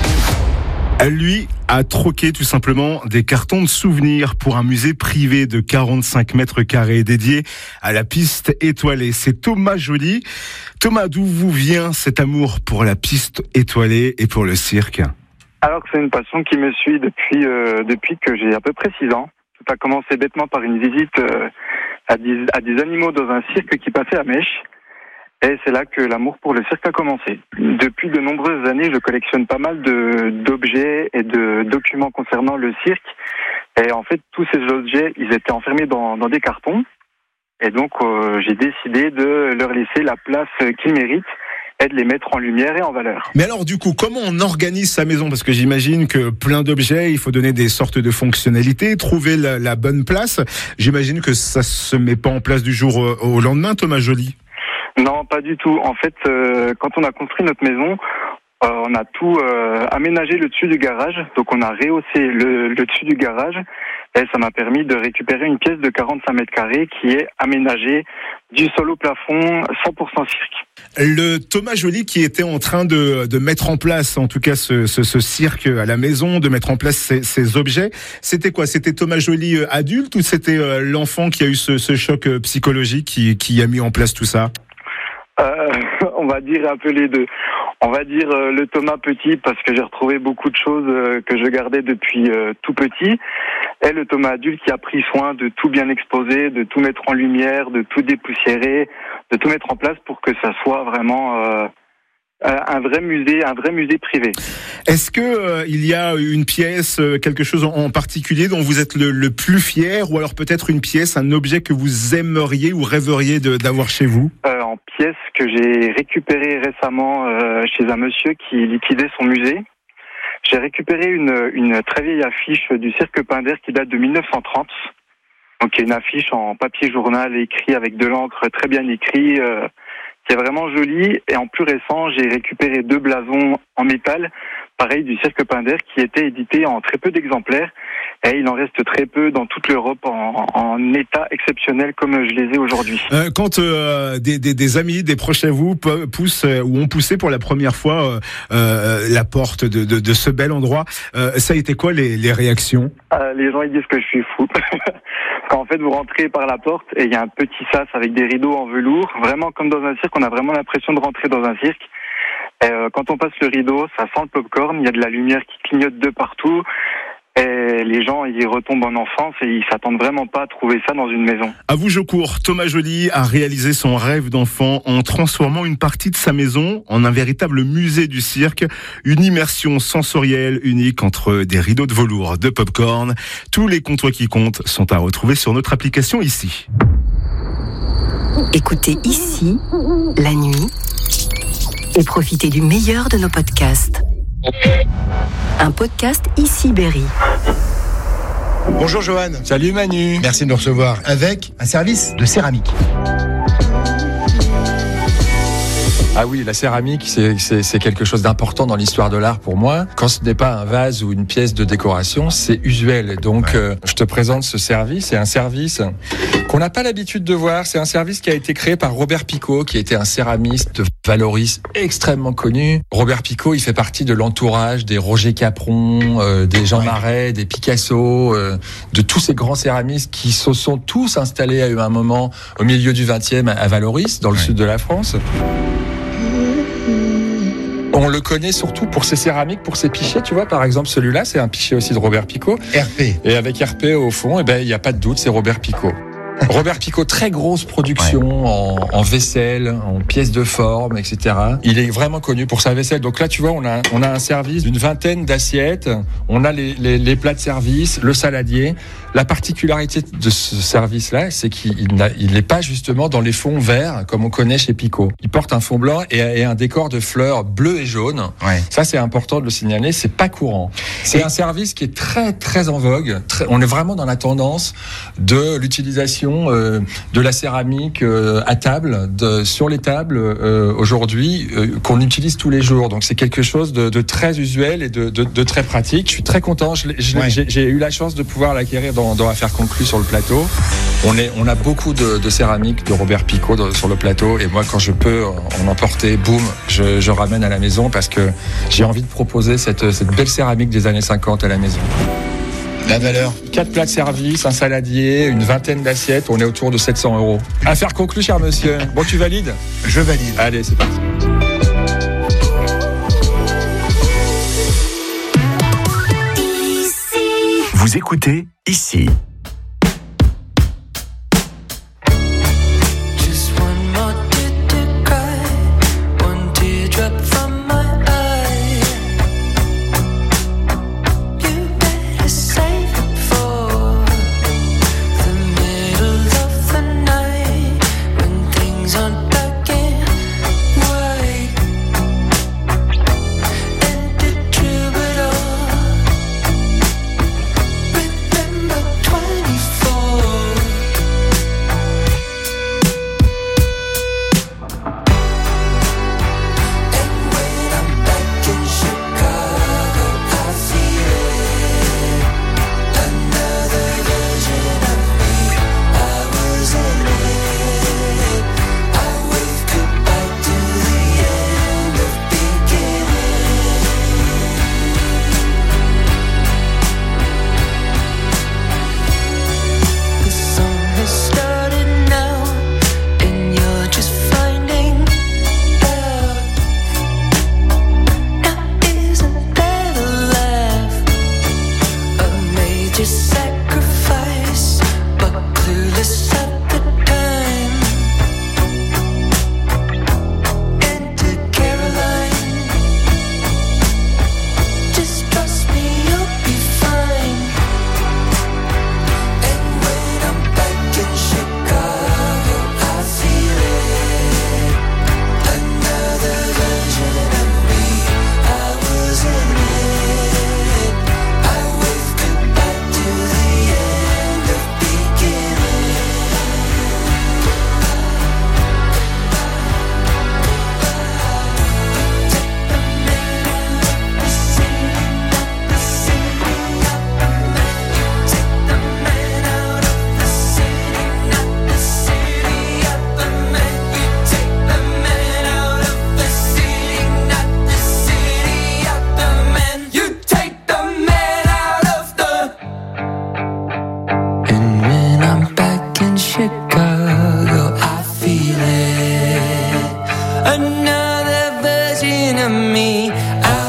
Lui a troqué tout simplement des cartons de souvenirs pour un musée privé de 45 mètres carrés dédié à la piste étoilée. C'est Thomas Joly. Thomas, d'où vous vient cet amour pour la piste étoilée et pour le cirque ? Alors que c'est une passion qui me suit depuis que j'ai à peu près 6 ans. Tout a commencé bêtement par une visite à des animaux dans un cirque qui passait à Mèche. Et c'est là que l'amour pour le cirque a commencé. Depuis de nombreuses années, je collectionne pas mal d'objets et de documents concernant le cirque. Et en fait, tous ces objets, ils étaient enfermés dans des cartons. Et donc, j'ai décidé de leur laisser la place qu'ils méritent et de les mettre en lumière et en valeur. Mais alors du coup, comment on organise sa maison ? Parce que j'imagine que plein d'objets, il faut donner des sortes de fonctionnalités, trouver la bonne place. J'imagine que ça se met pas en place du jour au lendemain, Thomas Joly. Non, pas du tout. En fait, quand on a construit notre maison, on a tout aménagé le dessus du garage. Donc on a rehaussé le dessus du garage et ça m'a permis de récupérer une pièce de 45 mètres carrés qui est aménagée du sol au plafond, 100% cirque. Le Thomas Joly qui était en train de mettre en place, en tout cas ce cirque à la maison, de mettre en place ces objets, c'était quoi ? C'était Thomas Joly adulte ou c'était l'enfant qui a eu ce choc psychologique qui a mis en place tout ça ? On va dire un peu les deux. On va dire le Thomas petit parce que j'ai retrouvé beaucoup de choses que je gardais depuis tout petit. Et le Thomas adulte qui a pris soin de tout bien exposer, de tout mettre en lumière, de tout dépoussiérer, de tout mettre en place pour que ça soit vraiment un vrai musée privé. Est-ce que il y a une pièce, quelque chose en particulier dont vous êtes le plus fier, ou alors peut-être une pièce, un objet que vous aimeriez ou rêveriez d'avoir chez vous ? En pièce que j'ai récupérée récemment chez un monsieur qui liquidait son musée. J'ai récupéré une très vieille affiche du Cirque Pinder qui date de 1930. Donc une affiche en papier journal écrit avec de l'encre très bien écrit, qui est vraiment jolie. Et en plus récent, j'ai récupéré 2 blasons en métal, pareil du Cirque Pinder, qui étaient édités en très peu d'exemplaires. Et il en reste très peu dans toute l'Europe en état exceptionnel comme je les ai aujourd'hui. Quand des amis, des proches à vous poussent ou ont poussé pour la première fois la porte de ce bel endroit, ça a été quoi les réactions ? Les gens ils disent que je suis fou. Quand en fait vous rentrez par la porte et il y a un petit sas avec des rideaux en velours, vraiment comme dans un cirque, on a vraiment l'impression de rentrer dans un cirque. Et quand on passe le rideau, ça sent le popcorn, il y a de la lumière qui clignote de partout. Et les gens y retombent en enfance et ils s'attendent vraiment pas à trouver ça dans une maison. À vous, je cours. Thomas Joly a réalisé son rêve d'enfant en transformant une partie de sa maison en un véritable musée du cirque. Une immersion sensorielle unique entre des rideaux de velours, de popcorn. Tous les comptoirs qui comptent sont à retrouver sur notre application ici. Écoutez ici, la nuit, et profitez du meilleur de nos podcasts. Un podcast ici Berry. Bonjour Johan. Salut Manu. Merci de nous recevoir avec un service de céramique. Ah oui, la céramique, c'est quelque chose d'important dans l'histoire de l'art pour moi. Quand ce n'est pas un vase ou une pièce de décoration, c'est usuel. Donc, je te présente ce service. C'est un service qu'on n'a pas l'habitude de voir. C'est un service qui a été créé par Robert Picot, qui était un céramiste valoriste extrêmement connu. Robert Picot, il fait partie de l'entourage des Roger Capron, des Jean Marais, des Picasso, de tous ces grands céramistes qui se sont tous installés à un moment au milieu du 20e à Valoris, dans le sud de la France. On le connaît surtout pour ses céramiques, pour ses pichets. Tu vois, par exemple, celui-là, c'est un pichet aussi de Robert Picot. RP. Et avec RP au fond, il n'y a pas de doute, c'est Robert Picot. Robert Picot, très grosse production en vaisselle, en pièces de forme, etc. Il est vraiment connu pour sa vaisselle. Donc là, tu vois, on a un service d'une 20aine d'assiettes. On a les plats de service, le saladier. La particularité de ce service-là, c'est qu'il n'est pas justement dans les fonds verts comme on connaît chez Picot. Il porte un fond blanc et un décor de fleurs bleues et jaunes. Ouais. Ça, c'est important de le signaler. C'est pas courant. C'est un service qui est très très en vogue. On est vraiment dans la tendance de l'utilisation de la céramique à table, sur les tables aujourd'hui, qu'on utilise tous les jours. Donc c'est quelque chose de très usuel et de très pratique. Je suis très content. J'ai eu la chance de pouvoir l'acquérir dans Affaires conclues sur le plateau. On a beaucoup de céramique de Robert Picot sur le plateau, et moi quand je peux en emporter, boum, je ramène à la maison parce que j'ai envie de proposer cette belle céramique des années 50 à la maison. La valeur? 4 plats de service, un saladier, une 20aine d'assiettes, on est autour de 700 €. Affaire conclue, cher monsieur. Bon, tu valides? Je valide. Allez, c'est parti. Vous écoutez Ici. Another version of me.